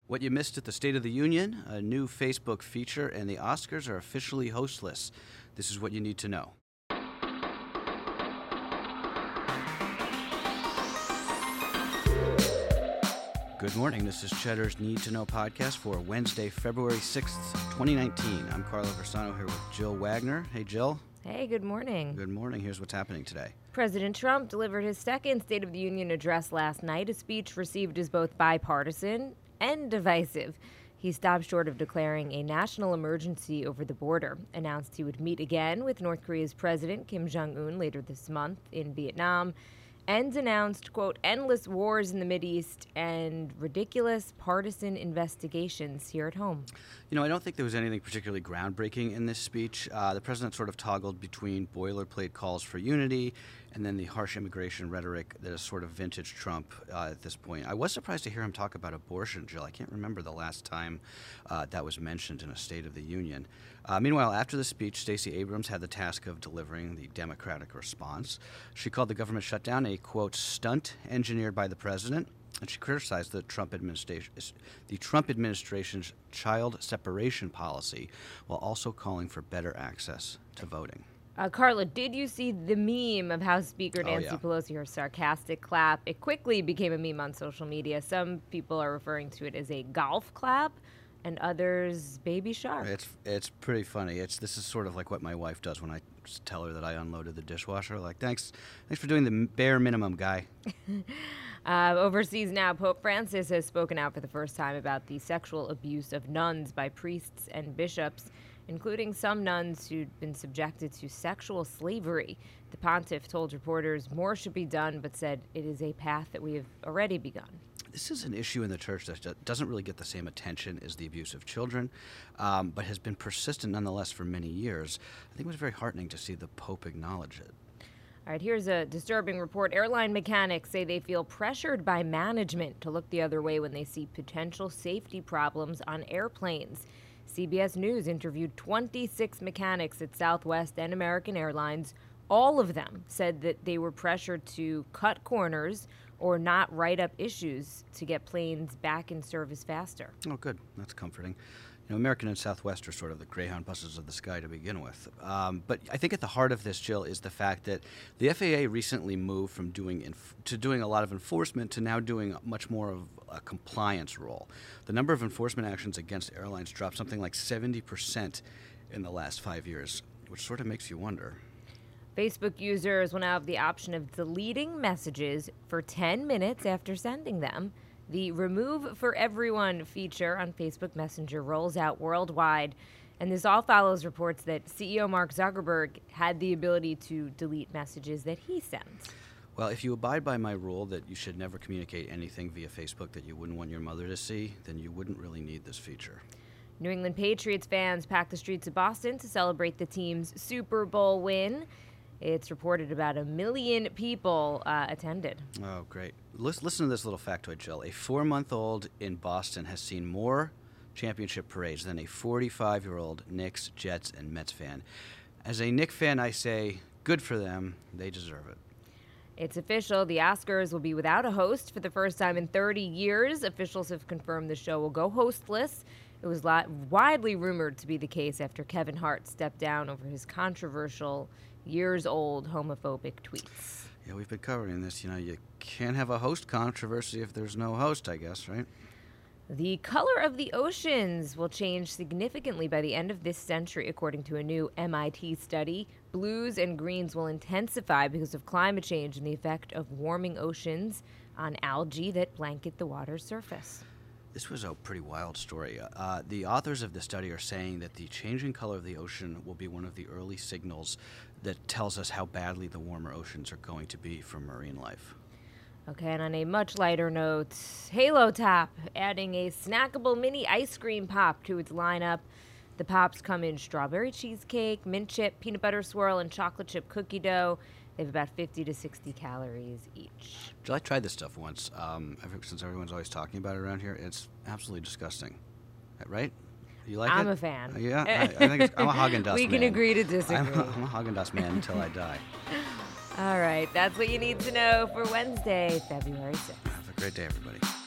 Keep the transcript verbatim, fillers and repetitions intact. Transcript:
What you missed at the State of the Union, a new Facebook feature, and the Oscars are officially hostless. This is what you need to know. Good morning. This is Cheddar's Need to Know podcast for Wednesday, February sixth, twenty nineteen. I'm Carlo Versano here with Jill Wagner. Hey, Jill. Hey, good morning. Good morning. Here's what's happening today. President Trump delivered his second State of the Union address last night, a speech received as both bipartisan and divisive. He stopped short of declaring a national emergency over the border, announced he would meet again with North Korea's President Kim Jong-un later this month in Vietnam, and announced, quote, endless wars in the Mideast and ridiculous partisan investigations here at home. You know, I don't think there was anything particularly groundbreaking in this speech. Uh, the president sort of toggled between boilerplate calls for unity and then the harsh immigration rhetoric that is sort of vintage Trump uh, at this point. I was surprised to hear him talk about abortion, Jill. I can't remember the last time uh, that was mentioned in a State of the Union. Uh, meanwhile, after the speech, Stacey Abrams had the task of delivering the Democratic response. She called the government shutdown a, quote, stunt engineered by the president, and she criticized the Trump administration, the Trump administration's child separation policy, while also calling for better access to voting. Uh, Carla, did you see the meme of House Speaker Nancy oh, yeah. Pelosi, her sarcastic clap? It quickly became a meme on social media. Some people are referring to it as a golf clap, and others baby shark. It's it's pretty funny. It's this is sort of like what my wife does when I tell her that I unloaded the dishwasher. Like, thanks, thanks for doing the bare minimum, guy. uh, overseas now, Pope Francis has spoken out for the first time about the sexual abuse of nuns by priests and bishops, including some nuns who'd been subjected to sexual slavery. The pontiff told reporters more should be done, but said it is a path that we have already begun. This is an issue in the church that doesn't really get the same attention as the abuse of children, um, but has been persistent nonetheless for many years. I think it was very heartening to see the Pope acknowledge it. All right, here's a disturbing report. Airline mechanics say they feel pressured by management to look the other way when they see potential safety problems on airplanes. C B S News interviewed twenty-six mechanics at Southwest and American Airlines. All of them said that they were pressured to cut corners or not write up issues to get planes back in service faster. Oh, good. That's comforting. You know, American and Southwest are sort of the Greyhound buses of the sky to begin with. Um, but I think at the heart of this, Jill, is the fact that the F A A recently moved from doing inf- to doing a lot of enforcement to now doing much more of a compliance role. The number of enforcement actions against airlines dropped something like seventy percent in the last five years, which sort of makes you wonder. Facebook users will now have the option of deleting messages for ten minutes after sending them. The Remove for Everyone feature on Facebook Messenger rolls out worldwide, and this all follows reports that C E O Mark Zuckerberg had the ability to delete messages that he sends. Well, if you abide by my rule that you should never communicate anything via Facebook that you wouldn't want your mother to see, then you wouldn't really need this feature. New England Patriots fans packed the streets of Boston to celebrate the team's Super Bowl win. It's reported about a million people uh, attended. Oh, great. Listen, listen to this little factoid, Jill. A four-month-old in Boston has seen more championship parades than a forty-five-year-old Knicks, Jets, and Mets fan. As a Knicks fan, I say, good for them. They deserve it. It's official. The Oscars will be without a host for the first time in thirty years. Officials have confirmed the show will go hostless. It was li- widely rumored to be the case after Kevin Hart stepped down over his controversial, years-old homophobic tweets. Yeah, we've been covering this. You know, you can't have a host controversy if there's no host, I guess, right? The color of the oceans will change significantly by the end of this century, according to a new M I T study. Blues and greens will intensify because of climate change and the effect of warming oceans on algae that blanket the water's surface. This was a pretty wild story. Uh, the authors of the study are saying that the changing color of the ocean will be one of the early signals that tells us how badly the warmer oceans are going to be for marine life. Okay, and on a much lighter note, Halo Top adding a snackable mini ice cream pop to its lineup. The pops come in strawberry cheesecake, mint chip, peanut butter swirl, and chocolate chip cookie dough. They have about fifty to sixty calories each. Jill, I tried this stuff once, um, ever, since everyone's always talking about it around here. It's absolutely disgusting, right? You like I'm it? a fan. Uh, yeah, I, I think it's, I'm a Haagen-Dazs man. We can agree to disagree. I'm a, I'm a Haagen-Dazs man until I die. All right, that's what you need to know for Wednesday, February sixth. Have a great day, everybody.